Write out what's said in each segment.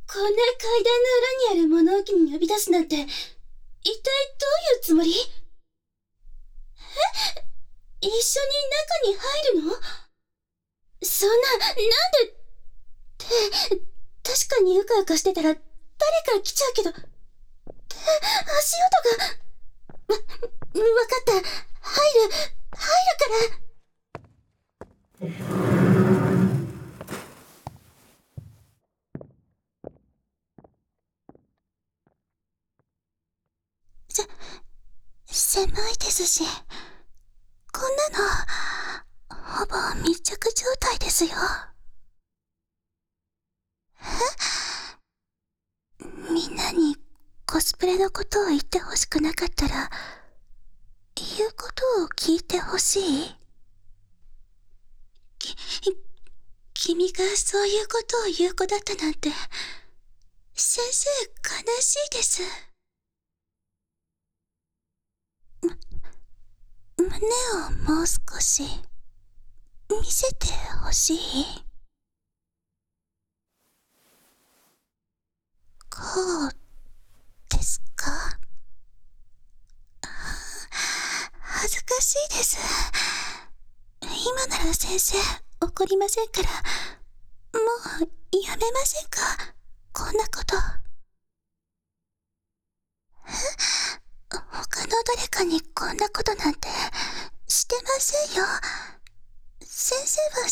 こんな階段の裏にある物置に呼び出すなんて、一体どういうつもり？一緒に中に入るの？そんな、なんでって、確かにうかうかしてたら誰か来ちゃうけど、足音が、わかった。入るから。狭いですし、こんなの、ほぼ密着状態ですよ。みんなにコスプレのことを言ってほしくなかったら、言うことを聞いてほしい？君がそういうことを言う子だったなんて、先生悲しいです。胸をもう少し見せてほしい？こうですか？恥ずかしいです。今なら先生怒りませんから、もうやめませんか？こんなこと。他の誰かにこんなことなんてしてませんよ。先生は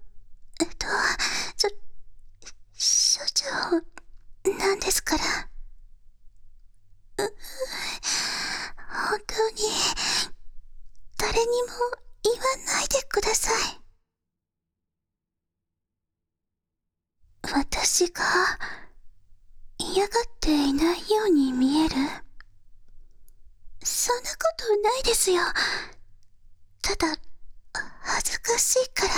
所長なんですから。本当に誰にも言わないでください。私が嫌がっていないように見える？そんなことないですよ。ただ恥ずかしいから。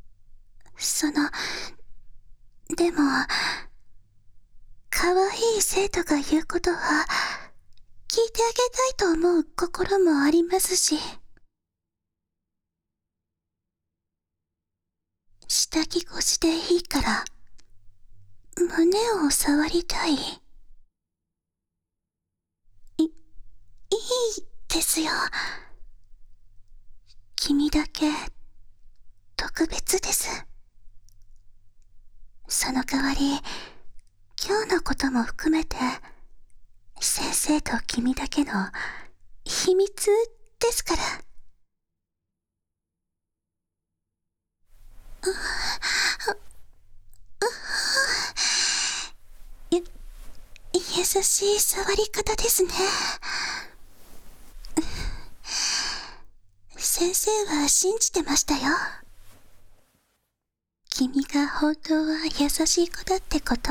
でも可愛い生徒が言うことは聞いてあげたいと思う心もありますし、下着越しでいいから胸を触りたい。いいですよ。君だけ特別です。その代わり今日のことも含めて先生と君だけの秘密ですから。優しい触り方ですね。先生は信じてましたよ。君が本当は優しい子だってこと。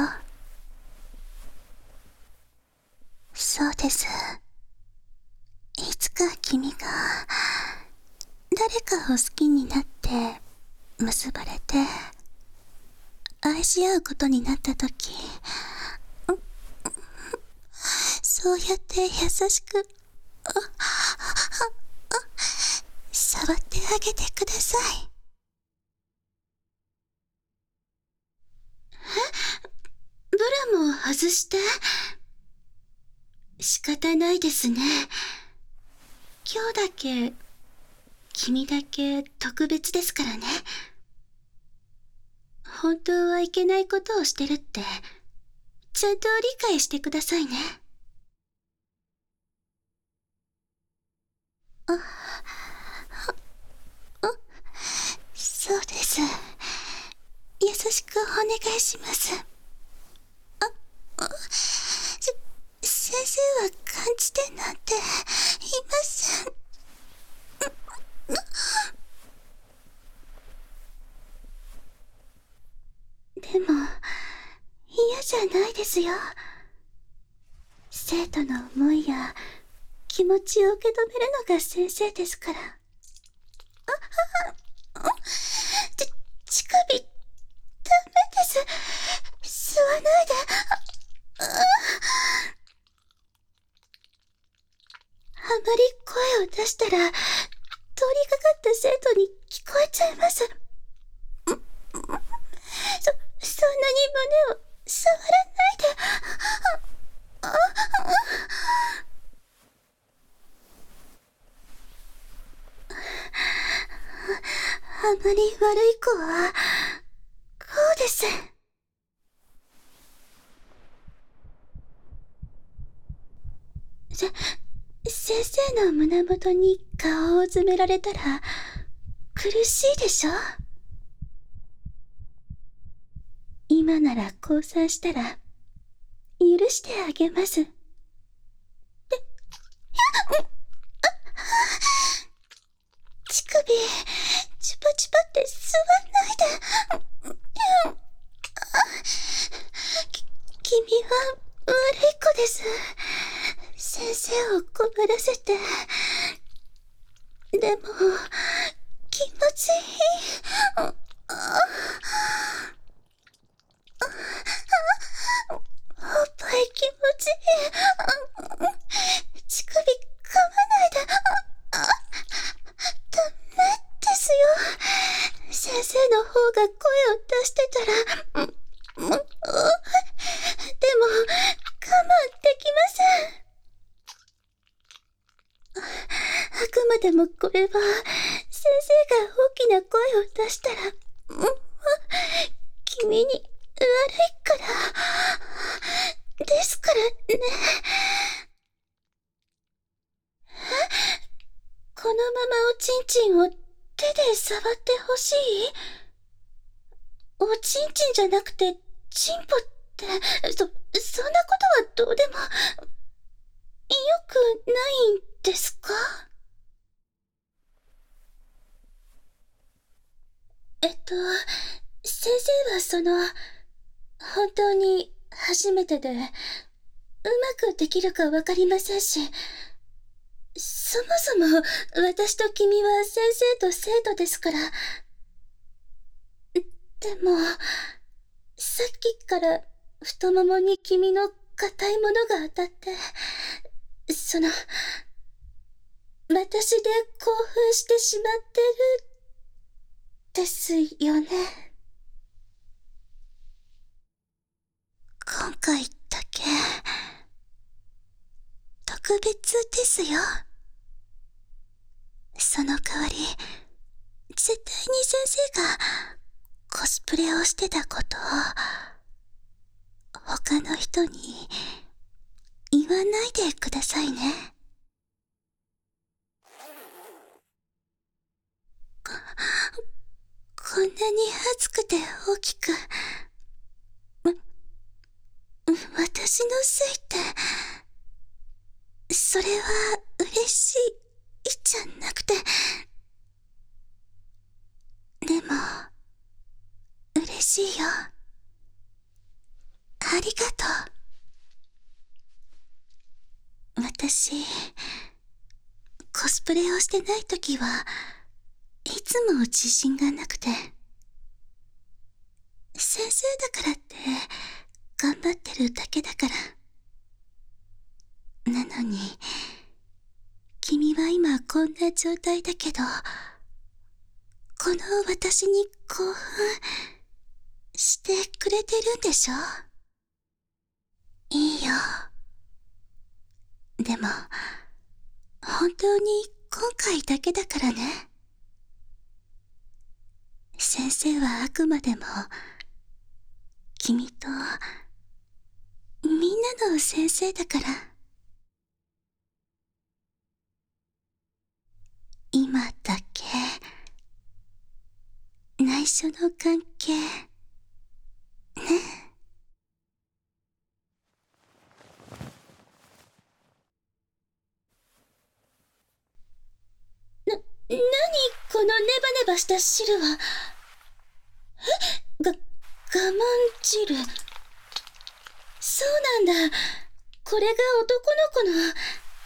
そうです。いつか君が誰かを好きになって結ばれて愛し合うことになったとき、そうやって優しく触ってあげてください。ブラも外して。仕方ないですね。今日だけ君だけ特別ですからね。本当はいけないことをしてるってちゃんと理解してくださいね。そうです。優しくお願いします。先生は感じてなんていません。でも嫌じゃないですよ。生徒の思いや気持ちを受け止めるのが先生ですから。乳首ダメです。吸わないで。あまり声を出したら通りかかった生徒に聞こえちゃいます。そんなに胸を触らないで。あまり悪い子は、こうです。先生の胸元に顔を詰められたら、苦しいでしょ？今なら降参したら、許してあげます。乳首、チュパチュパって吸わないで。君は悪い子です。先生を困らせて。でも、気持ちいい。おっぱい気持ちいい。乳首噛まないで。ダメですよ。先生の方が声を出してたら、でも、我慢できません。あくまでもこれは、先生が大きな声を出したら、君に悪いから、ですからね。このままおちんちんを手で触ってほしい？おちんちんじゃなくて、チンポって、そんなことはどうでも、よくないんですか？先生は本当に初めてで、うまくできるかわかりませんし、そもそも私と君は先生と生徒ですから。でも、さっきから太ももに君の硬いものが当たって、私で興奮してしまってる、ですよね。今回だけ、特別ですよ。その代わり、絶対に先生がコスプレをしてたことを、他の人に言わないでくださいね。こんなに熱くて大きく、私のせいって、それは嬉しいじゃなくて、でも、嬉しいよ。ありがとう。私、コスプレをしてないときはいつも自信がなくて、先生だからって頑張ってるだけだから。なのに、君は今こんな状態だけど、この私に興奮してくれてるんでしょ？いいよ。でも、本当に今回だけだからね。先生はあくまでも、君と、みんなの先生だから。今だけ、内緒の関係、ね。なにこのネバネバした汁は。我慢汁。そうなんだ。これが男の子の。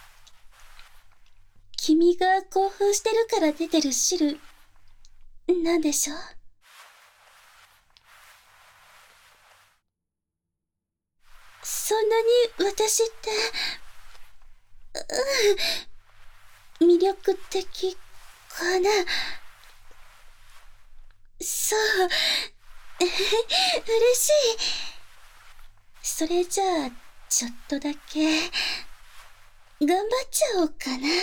君が興奮してるから出てる汁、なんでしょう？そんなに私って、魅力的かな。そう。嬉しい。 それじゃあ、ちょっとだけ、頑張っちゃおうかな。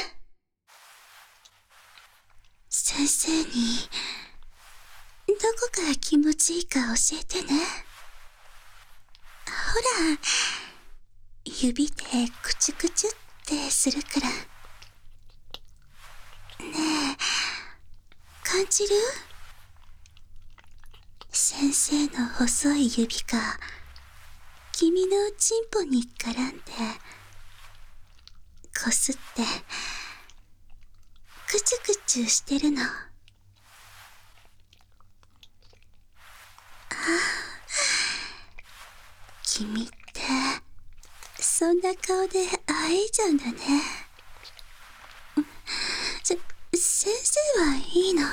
先生に、どこが気持ちいいか教えてね。ほら、指でクチュクチュってするから。ねえ、感じる？先生の細い指が君のチンポに絡んでこすってクチュクチュしてるの。君ってそんな顔でアイちゃんだね。先生はいいの？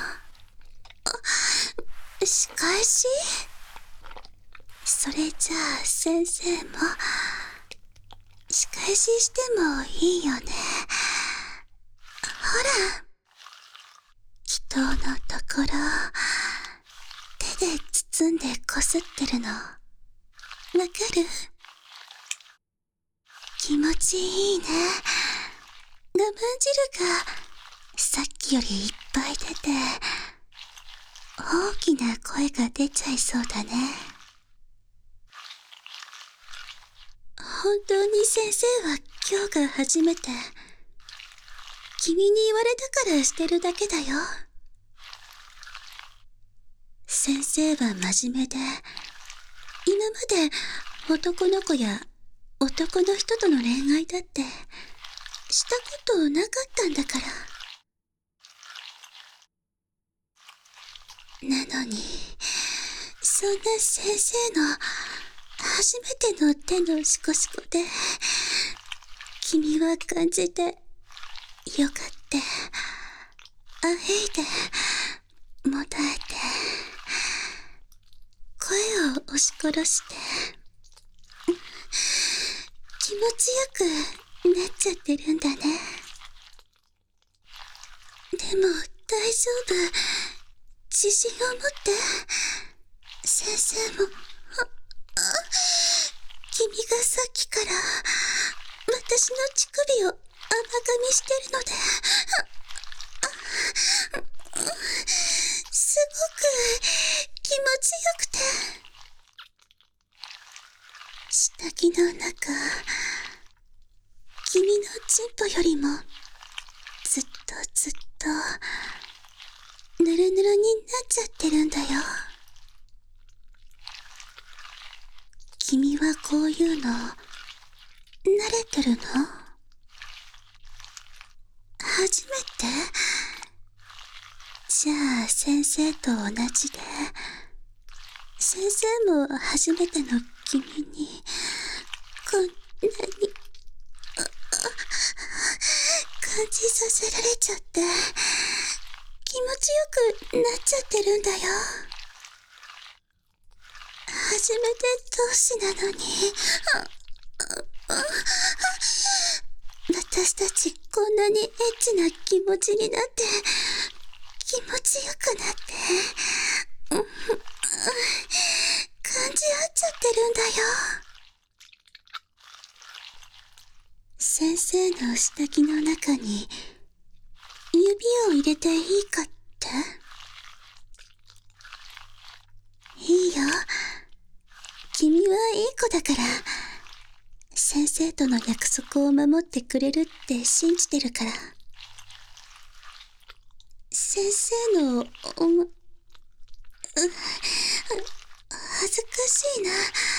仕返し？それじゃあ先生も仕返ししてもいいよね。ほら、人のところ手で包んでこすってるのわかる？気持ちいいね。我慢汁がさっきよりいっぱい出て大きな声が出ちゃいそうだね。本当に先生は今日が初めて。君に言われたからしてるだけだよ。先生は真面目で、今まで男の子や男の人との恋愛だってしたことなかったんだから。なのに、そんな先生の初めての手のシコシコで、君は感じて、よかって、あへいで、もたえて、声を押し殺して、気持ちよくなっちゃってるんだね。でも大丈夫。自信を持って。先生も、君がさっきから私の乳首を甘噛みしてるので、すごく気持ちよくて。下着の中、君のチンポよりもずっとぬるぬるになっちゃってるんだよ。君はこういうの慣れてるの？初めて？じゃあ先生と同じで、先生も初めての君にこんなに感じさせられちゃって気持ちよくなっちゃってるんだよ。初めて同士なのに。私たちこんなにエッチな気持ちになって気持ちよくなって感じ合っちゃってるんだよ。先生の下着の中に指を入れていいかって？いいよ。君はいい子だから、先生との約束を守ってくれるって信じてるから。先生の恥ずかしいな。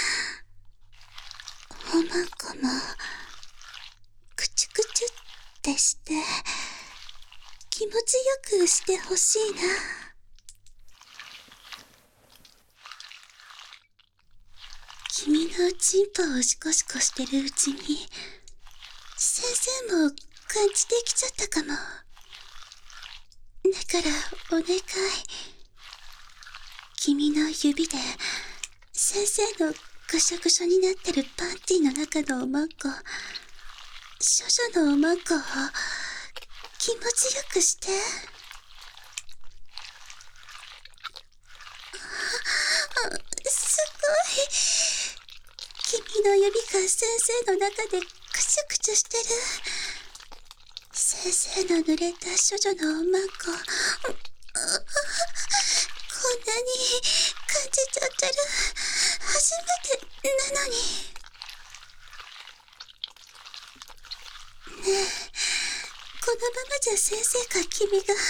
おまんこもクチュクチュってして気持ちよくしてほしいな。君のチンポをシコシコしてるうちに先生も感じてきちゃったかも。だからお願い、君の指で先生のぐしょぐしょになってるパンティの中のおまんこ、処女のおまんこを気持ちよくして。すごい。君の先生の中でクシュクシュしてる。先生の濡れた処女のおまんこ、こんなに感じちゃってる。初めてなのに。ねえ、このままじゃ先生か君が言っ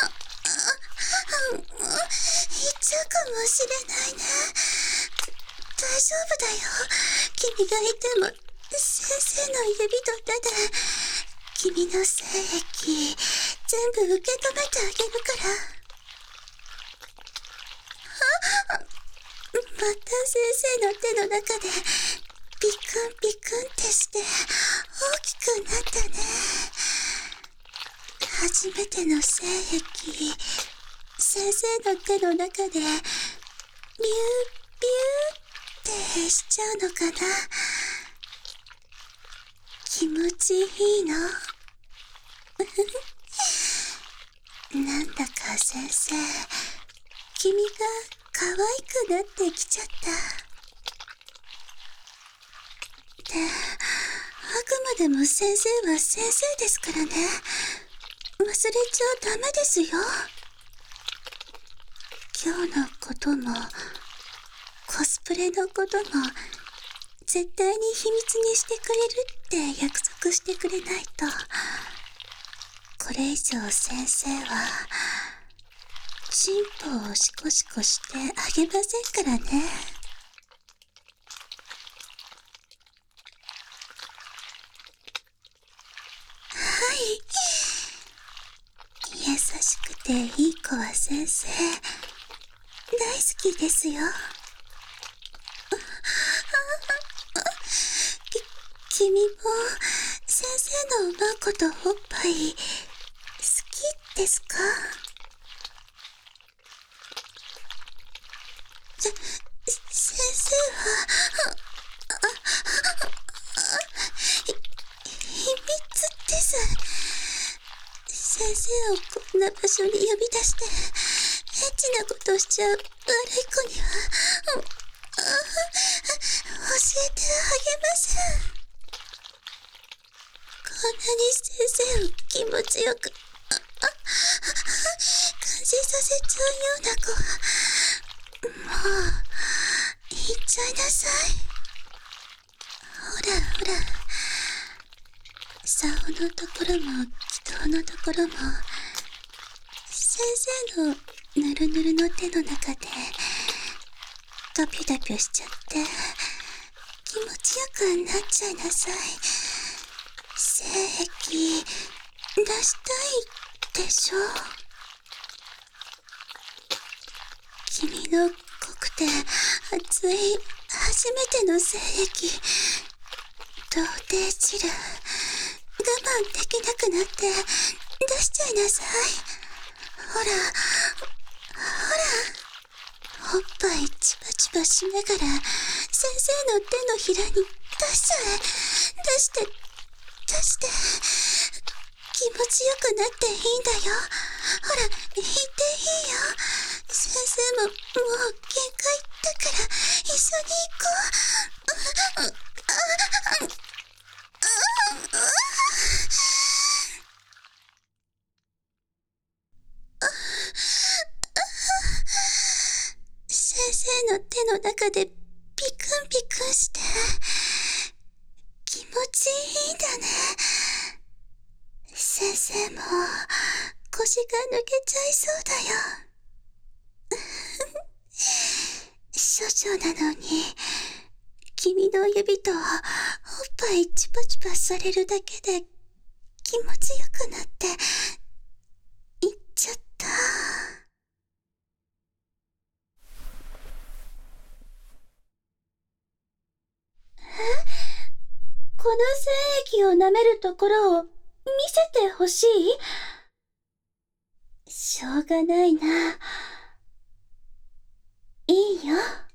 ちゃうかもしれないね。大丈夫だよ。君がいても先生の指と手で君の精液全部受け止めてあげるから。また先生の手の中でピクンピクンってして大きくなったね。初めての精液、先生の手の中でビュービューってしちゃうのかな。気持ちいいの。なんだか先生、君が可愛くなってきちゃった。で、あくまでも先生は先生ですからね。忘れちゃダメですよ。今日のこともコスプレのことも絶対に秘密にしてくれるって約束してくれないと、これ以上先生はチンポをシコシコしてあげませんからね。はい、優しくていい子は先生大好きですよ。君も先生のおまんことおっぱい好きですか？先生は秘密です。先生をこんな場所に呼び出してエッチなことしちゃう悪い子には教えてあげません。こんなに先生を気持ちよく感じさせちゃうような子はもう言っちゃいなさい。ほらほら、竿のところも祈祷のところも先生のぬるぬるの手の中でドピュドピュしちゃって気持ちよくなっちゃいなさい。精液出したいでしょ。君の濃くて熱い初めての精液、童貞汁我慢できなくなって出しちゃいなさい。ほらほら、おっぱいチバチバしながら先生の手のひらに出しちゃえ。出して気持ちよくなっていいんだよ。ほら、言っていいよ。先生ももう限界だから一緒に行こう。先生の手の中でピクンピクンして気持ちいいんだね。先生も腰が抜けちゃいそうだよ。処女なのに君の指とおっぱいチパチパされるだけで気持ちよくなっていっちゃった。この精液を舐めるところを見せてほしい？しょうがないな。いいよ。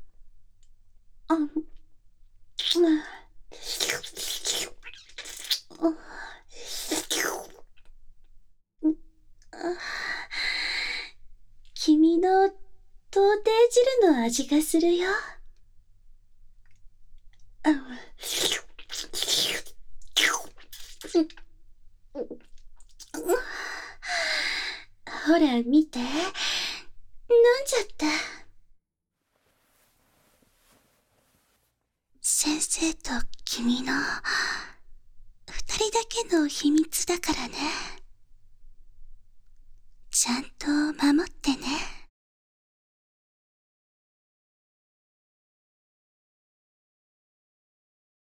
君の童貞汁の味がするよ。 ほら見て、飲んじゃった。先生と君の二人だけの秘密だからね。